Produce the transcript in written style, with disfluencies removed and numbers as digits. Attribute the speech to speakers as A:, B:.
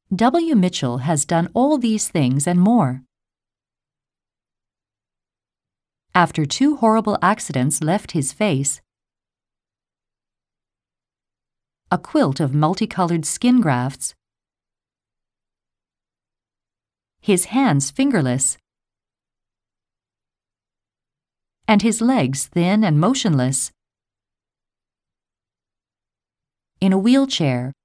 A: W. Mitchell has done all these things and more. After 2 horrible accidents left his face, a quilt of multicolored skin grafts, his hands fingerless, and his legs thin and motionless, in a wheelchair,